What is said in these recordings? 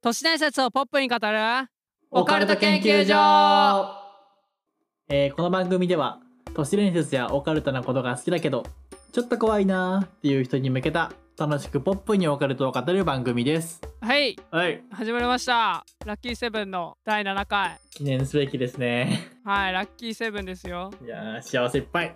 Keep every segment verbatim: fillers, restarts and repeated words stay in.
都市伝説をポップに語るオカルト研究所。えー、この番組では都市伝説やオカルトなことが好きだけどちょっと怖いなーっていう人に向けた楽しくポップにオカルトを語る番組です。 はいはい始まりました。ラッキーセブンのだいななかい。 記念すべきですね。 はいラッキーセブンですよ。 いやー幸せいっぱい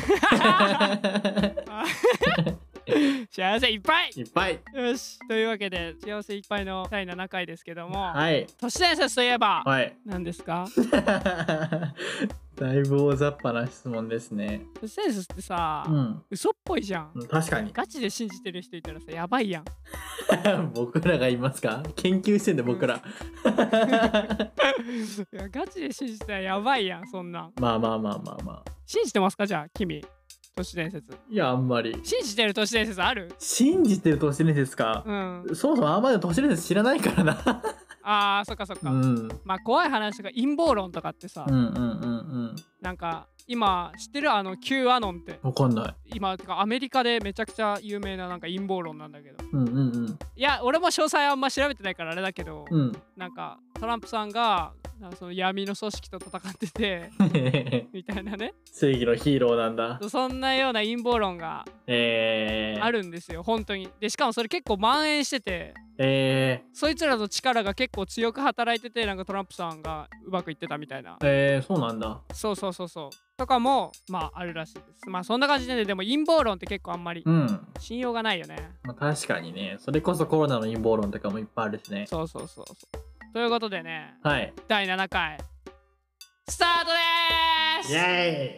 幸せいっぱいいっぱい。 よし、というわけで幸せいっぱいのだいななかいですけども、 はい都市伝説といえば、 はい何ですか？ だいぶ大雑把な質問ですね。 都市伝説ってさ、 うん嘘っぽいじゃん。 確かにガチで信じてる人いたらさやばいやん。 僕らがいますか？研究してんで僕ら、 いやガチで信じたらやばいやん。そんなんまあまあまあまあまあ。 信じてますか？じゃあ君都市伝説いやあんまり信じてる都市伝説ある？ 信じてる都市伝説か、 うんそもそもあんまり都市伝説知らないからな。 あーそっかそっか、 うんまあ怖い話とか陰謀論とかってさ、 うんうんうんうんなんか今知ってるあの Q アノンって、 わかんない。 今てかアメリカでめちゃくちゃ有名ななんか陰謀論なんだけど、 うんうんうんいや俺も詳細あんま調べてないからあれだけど、 うんなんかトランプさんがなんかその闇の組織と戦っててみたいなね、 正義のヒーローなんだ。 そんなような陰謀論がえー、 あるんですよ本当に。でしかもそれ結構蔓延してて、 えそいつらの力が結構強く働いてて、なんかトランプさんがうまくいってたみたいな。 ー、えー、そうなんだ。 そうそうそうそうとかもまああるらしいです。まあそんな感じでね、でも陰謀論って結構あんまりうん信用がないよね。 まあ、確かにね。それこそコロナの陰謀論とかもいっぱいあるしね。 そうそうそうそう。ということでね、 はいだいななかいスタートでーす。 イエ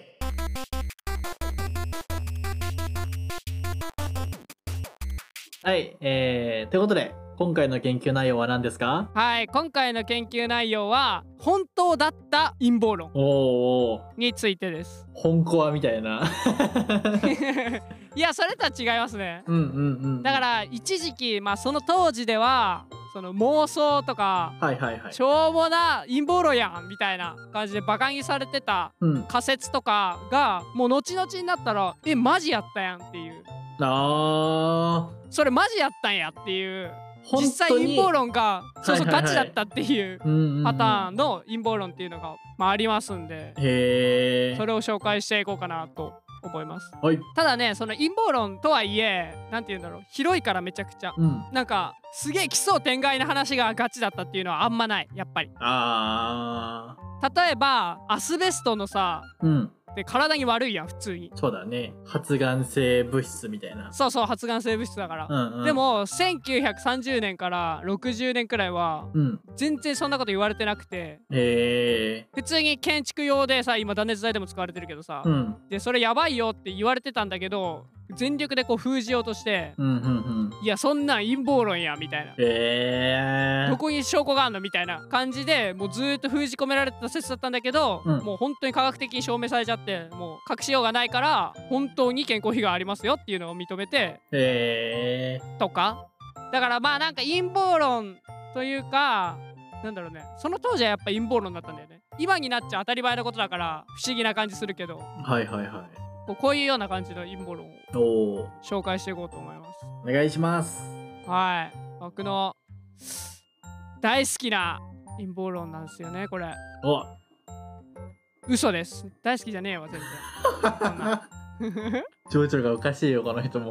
ーイ。はい、えー、ということで今回の研究内容は何ですか？ はい、今回の研究内容は本当だった陰謀論おーおーについてです。 本コアみたいな。 いやそれとは違いますね。 うんうんうんだから一時期まあその当時ではその妄想とかはいはいはいしょうもな陰謀論やんみたいな感じでバカにされてたうん仮説とかがもう後々になったらえマジやったやんっていう、 あそれマジやったんやっていう、 ー実際陰謀論がそうそうはいはいはいガチだったっていううんうんうんパターンの陰謀論っていうのがまあありますんで、 へーそれを紹介していこうかなと思います。 はいただね、その陰謀論とはいえなんて言うんだろう、広いからめちゃくちゃうんなんかすげえ奇想天外な話がガチだったっていうのはあんまない。やっぱりあ例えばアスベストのさーうんで体に悪いやん普通に。 そうだね、発がん性物質みたいな。 そうそう発がん性物質だから、 うんうん、 でもせんきゅうひゃくさんじゅうねんからろくじゅうねんくらいはうん全然そんなこと言われてなくて、 へえ普通に建築用でさ今断熱材でも使われてるけどさ、 うんでそれやばいよって言われてたんだけど全力でこう封じようとして、 うんうんうんいやそんなん陰謀論やみたいな、 へえどこに証拠があんのみたいな感じでもうずーっと封じ込められてた説だったんだけど、 うんもう本当に科学的に証明されちゃってもう隠しようがないから本当に健康被害ありますよっていうのを認めてへえとか。だからまあなんか陰謀論というかなんだろうね、その当時はやっぱ陰謀論だったんだよね。今になっちゃ当たり前のことだから不思議な感じするけど、 はいはいはい、 こうこういうような感じの陰謀論をおお紹介していこうと思います。 お願いします。 はい僕の大好きな陰謀論なんですよねこれ。 お嘘です、大好きじゃねえわ全然そんな情緒がおかしいよこの人も。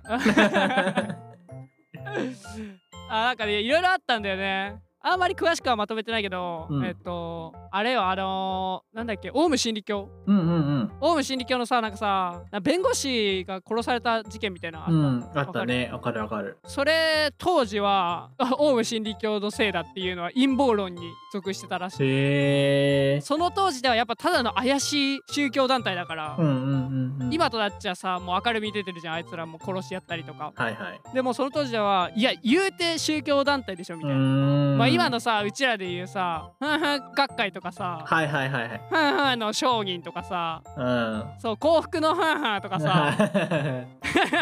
あなんかねいろいろあったんだよね。あんまり詳しくはまとめてないけど、 うんえっとあれよあのー、なんだっけオウム真理教。 うんうんオウム真理教のさなんかさ弁護士が殺された事件みたいなのあった、 うんうんあったね、わかるわかる。 それ当時はオウム真理教のせいだっていうのは陰謀論に属してたらしい。 へえその当時ではやっぱただの怪しい宗教団体だから、 うんうんうんうん今となっちゃさもう明るみに出てるじゃん、あいつらも殺し合ったりとか。 はいはいでもその当時ではいや言うて宗教団体でしょみうたいな。 ーんまあ今のさうちらで言うさふんふん学会とかさはいはいはいはいふんふんの商人とかさうんそう幸福のふんふんとかさ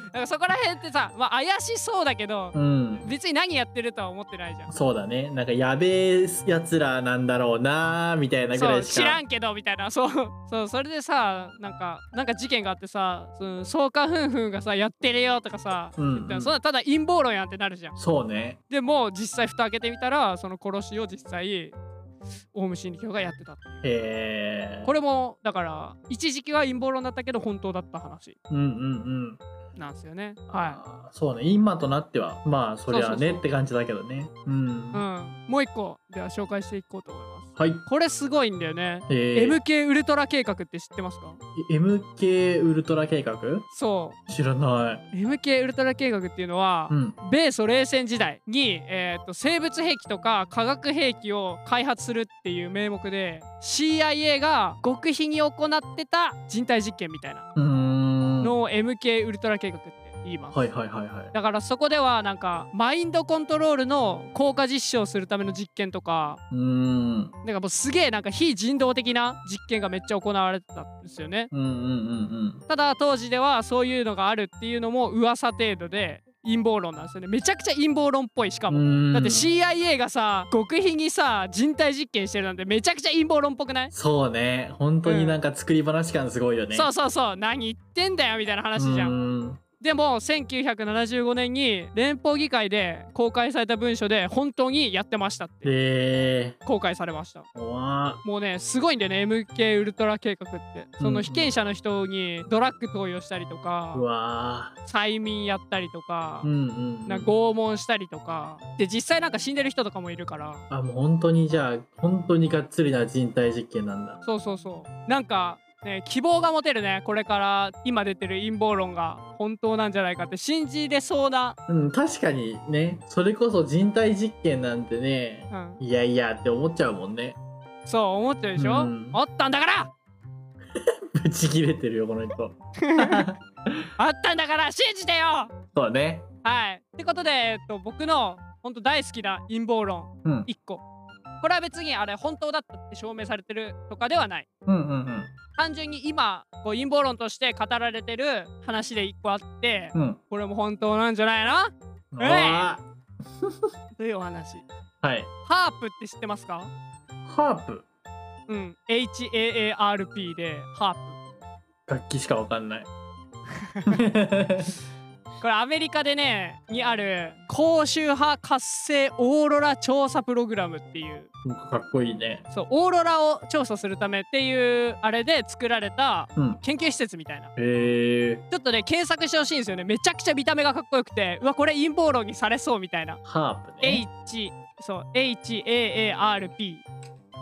からそこら辺ってさ、まあ怪しそうだけど、 うん別に何やってるとは思ってないじゃん。 そうだね。なんかやべえやつらなんだろうなーみたいなぐそうらいしか。 知らんけどみたいな。そうそうそれでさ、なんかなんか事件があってさ、その草加夫婦がさやってるよとかさ、 うんうん言ったらそんなただ陰謀論やんってなるじゃん。 そうね。 でも実際蓋開けてみたら、その殺しを実際オウム真理教がやってたっていう。 へえ。 これもだから一時期は陰謀論だったけど本当だった話うんうんうん。 なんですよね。はあーそうね。今となってはまあそりゃそうそうそうねって感じだけどね。うん。 い。うん。もう一個では紹介していこうと思います。 はい。 これすごいんだよね。 えー、 エムケー ウルトラ計画って知ってますか？ エムケー ウルトラ計画そ知らなう。エムケー ウルトラ計画っていうのは、 い。うん。 米ソ冷戦時代に、えー、と生物兵器とか化学兵器を開発するっていう名目で シーアイエー が極秘に行ってた人体実験みたいなうーん。 のを エムケー ウルトラ計画って言います。 はいはいはいはい。 だからそこではなんかマインドコントロールの効果実証するための実験とか、 うーん。 なんかもうすげえなんか非人道的な実験がめっちゃ行われてたんですよね。 うんうんうんただ当時ではそういうのがあるっていうのも噂程度で陰謀論なんですよね。めちゃくちゃ陰謀論っぽい。しかうん。 もうーんだって シーアイエー がさ極秘にさ人体実験してるなんてめちゃくちゃ陰謀論っぽくない？ そうね。本当になんか作り話感すごいよね。 そうそうそう、何言ってんだよみたいな話じゃん。 うーん。 でもせんきゅうひゃくななじゅうごねんに連邦議会で公開された文書で本当にやってましたってえ公開されました。 ー。わもうねすごいんだよね エムケー ウルトラ計画って。その被験者の人にドラッグ投与したりとー。うかわ催眠やったりとかー。うんうん、うん。 なんか拷問したりとかで実際なんか死んでる人とかもいるから。 あ、もう本当にじゃあ、本当にがっつりな人体実験なんだ。 そうそうそうなんかね希望が持てるね。これから今出てる陰謀論が本当なんじゃないかって信じれそうな。 うん、確かにね、それこそ人体実験なんてね、 うんいやいやって思っちゃうもんね。 そう思ってるでしょ、 うんあったんだからブチ切れてるよ、この人。 あったんだから信じてよ。 そうね。 はいってことで、えっと、僕の本当大好きな陰謀論うん。 いっこ。これは別にあれ本当だったって証明されてるとかではない。 うんうんうん。 単純に今こう陰謀論として語られてる話でいっこあって、 うん。 これも本当なんじゃないのえいあというお話。 ーはい。 ハープって知ってますか？ ハープ。 うん エイチエーエーアールピー でハープ。 楽器しかわかんない。 これアメリカでねにある高周波活性オーロラ調査プログラムっていう、 かっこいいね。 そうオーロラを調査するためっていうあれで作られたうん。 研究施設みたいな。 へえちょっとね検索してほしいんですよね。めちゃくちゃ見た目がかっこよくて、うわこれ陰謀論にされそうみたいな。 ー。ハープね。 H そう エイチエーエーアールピー。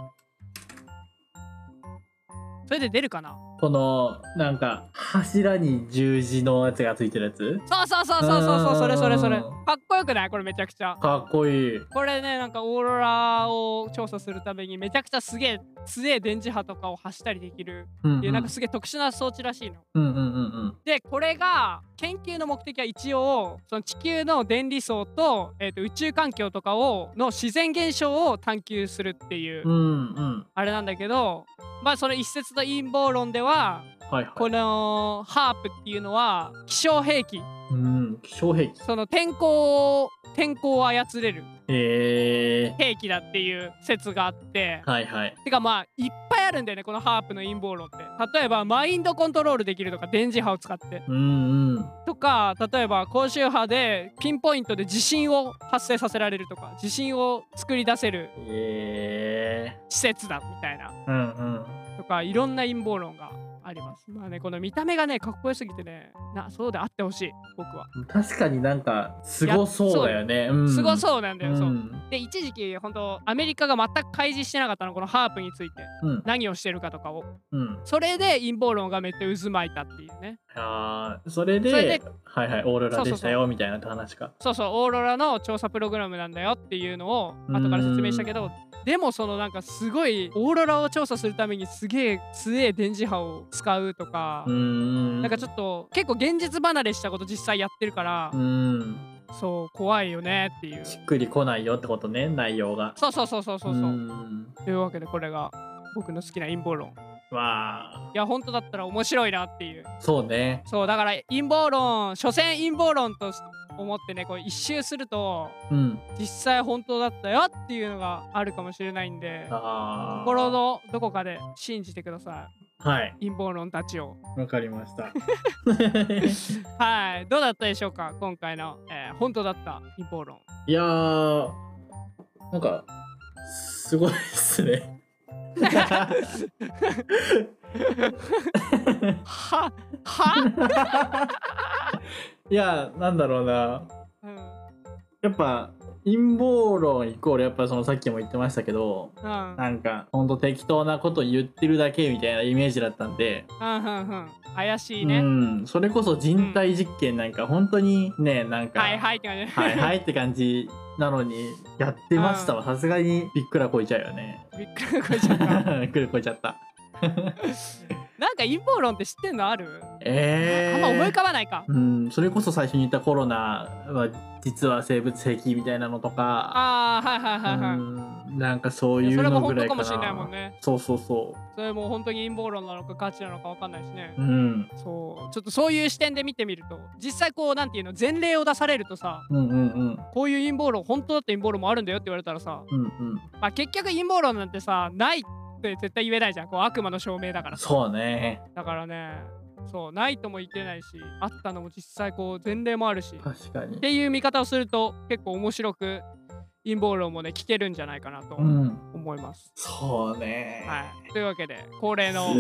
それで出るかな。 この、なんか、柱に十字のやつがついてるやつそうそうそうそうそうそうそれそれそれうんかっこよくない？これめちゃくちゃかっこいい。 これねなんかオーロラを調査するためにめちゃくちゃすげえ強い電磁波とかを発したりできるうん、 っていうなんかすげえ特殊な装置らしいの。 うんうんうんうん。 でこれが研究の目的は一応その地球の電離層と、えー、と宇宙環境とかをの自然現象を探求するっていう、 うんうん。 あれなんだけど、まあその一説の陰謀論でははいはい。 このハープっていうのは気象兵器、 うん。気象兵器。 その天候を天候を操れるへえ兵器だっていう説があって、 ー。はいはい。 てかまあいっぱいあるんだよねこのハープの陰謀論って。例えばマインドコントロールできるとか電磁波を使ってうんうん。 とか、例えば高周波でピンポイントで地震を発生させられるとか地震を作り出せるへえ施設だみたいなー。うんうん。 とかいろんな陰謀論があります。まあねこの見た目がねかっこよすぎてねなそうであってほしい僕は。 確かになんか、すごそうだよね。うん。 すごそうなんだよ、 うん。 そうで一時期本当アメリカが全く開示してなかったのこのハープについてうん。 何をしてるかとかを。 うん。 それで陰謀論がめっちゃ渦巻いたっていうね。 ああ、それで、 それではいはい、オーロラでしたよ、みたいな話か。 そうそうオーロラの調査プログラムなんだよっていうのを後から説明したけど、でもそのなんかすごいオーロラを調査するためにすげえ強い電磁波を使うとか、 うーん。 なんかちょっと結構現実離れしたこと実際やってるから、 うーん。 そう怖いよねっていう。 しっくりこないよってことね、内容が。 そうそうそうそうそうそう。 ーんというわけでこれが僕の好きな陰謀論まあいや本当だったら面白いなっていう。 そうね。 そうだから陰謀論、所詮陰謀論と思ってねこう一周するとうん。 実際本当だったよっていうのがあるかもしれないんで、 ああ。 心のどこかで信じてくださはい。 い、陰謀論たちを。 わかりました。 はい、どうだったでしょうか今回の、えー本当だった陰謀論。 いやー、なんか、すごいっすね。 はは、 いや、なんだろうな。 うんやっぱ、陰謀論イコール、やっぱそのさっきも言ってましたけど、 うんうんなんか、ほんと適当なこと言ってるだけみたいなイメージだったんで、 うんうん怪しいううね。 ん、それこそ人体実験なんか、本当にね、なんか、 はいはいって感じ。 はいはいって感じなのに、やってましたわ。さすがにびっくらこいちゃうよね。 びっくりこいちゃった。 びっくりこいちゃった。 なんか陰謀論って知ってんのある？ えー、 あんま思い浮かばないか。 うん、それこそ最初に言ったコロナは実は生物兵器みたいなのとか、 ああはいはいはいはい。 うん、なんかそういういやそれものぐらいかな。 本当かもしれないもんね。 そうそうそそれも本当に陰謀論なのかガチなのかわかんないしね。 う。うん、 そうちょっとそういう視点で見てみると実際こうなんていうの前例を出されるとさ、 うんうんうんこういう陰謀論本当だって陰謀論もあるんだよって言われたらさ、 うんうん。 まあ、結局陰謀論なんてさないって絶対言えないじゃん。こう悪魔の証明だからさ。 そうね。 だからねそうないとも言ってないしあったのも実際こう前例もあるし確かにっ。ていう見方をすると結構面白く陰謀論もね聞けるんじゃないかなとうん。 思います。 そうね。 はい、というわけで恒例の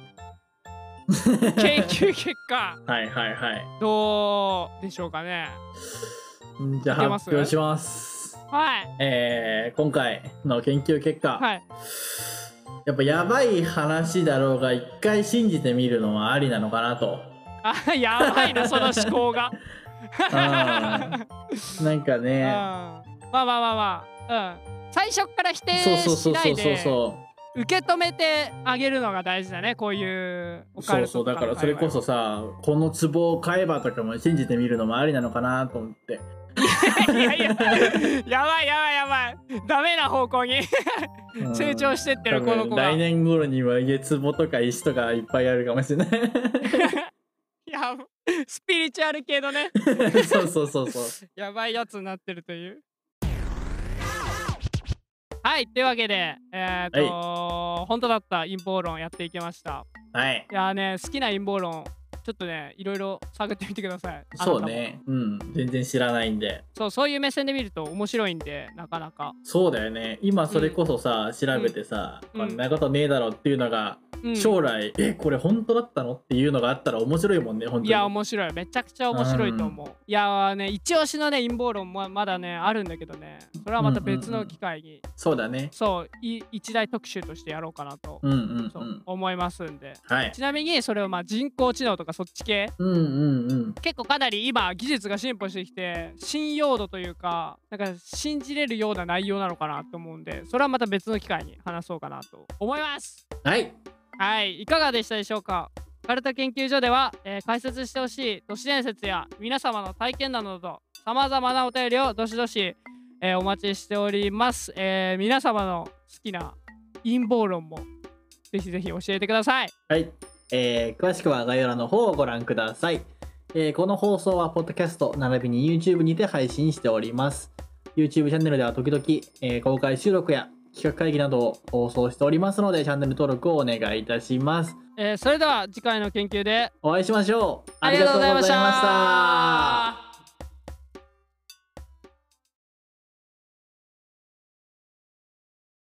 研究結果はいはいはい。 どうでしょうかね。 じゃあいけます発表します。 はいえー、今回の研究結果、 はい。 やっぱやばい話だろうが一回信じてみるのはありなのかなと。 あやばいなその思考が。 うんなんかうんね、 まあまあまあまあ、うん、最初から否そう定そうそうそうそうしないでそ受け止めてあげるのが大事だねこういうオうそうそうだからそれこそさ、この壺を買えばとかも信じてみるのもありなのかなと思って。 いやいややばいやばいやばいダメな方向にうん成長してってる多この子が。 分来年頃には家壺とか石とかいっぱいあるかもしれない。 いやスピリチュアル系のねそうそうそうそう。 やばいやつになってるという。はいというわけでえっ、と、本当だった陰謀論やっていきました。 はい。 いやーね好きな陰謀論ちょっとねいろいろ探ってみてください。 そうね。うん。全然知らないんで。 そうそういう目線で見ると面白いんでなかなか。 そうだよね。今それこそさ、調べてさ、 うんこんなことねえだろっていうのが、 うん、 将来、え、これ本当だったのっていうのがあったら面白いもんね、本当に。 いや面白いめちゃくちゃ面白いと思う。いやーね一押しのね陰謀論もまだねあるんだけどねそれはまた別の機会に、 そうだね。 そうい一大特集としてやろうかなと、 うんうんう。 そうん思いますんで。 はい。 ちなみにそれをまあ人工知能とかそっち系うんうんうん。 結構かなり今技術が進歩してきて信用度というかなんか信じれるような内容なのかなと思うんでそれはまた別の機会に話そうかなと思います。 はい。 はいいかがでしたでしょうか。オカルト研究所では、えー解説してほしい都市伝説や皆様の体験談などさまざまなお便りをどしどし、えーお待ちしております、えー皆様の好きな陰謀論もぜひぜひ教えてください。 はい。えー、詳しくは概要欄の方をご覧ください。えーこの放送はポッドキャスト並びに YouTube にて配信しております。YouTube チャンネルでは時々、えー公開収録や企画会議などを放送しておりますのでチャンネル登録をお願いいたします。 えーそれでは次回の研究でお会いしましょう。 ありがとうございましありがとうございました。 た。